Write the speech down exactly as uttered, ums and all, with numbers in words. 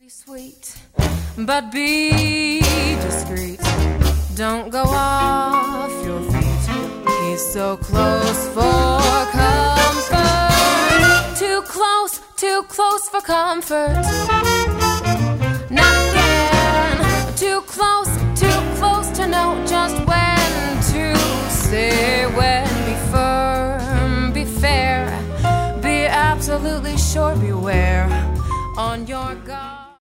Sweet, but be discreet. Don't go off your feet. He's so close for comfort. Too close, too close for comfort. Not again. Too close, too close to know just when to say when. Be firm, be fair, be absolutely sure, beware on your guard.